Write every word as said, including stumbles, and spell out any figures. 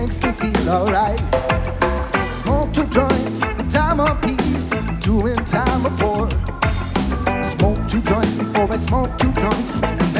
makes me feel alright. Smoke two joints, time of peace, two in time of war. Smoke two joints before I smoke two joints.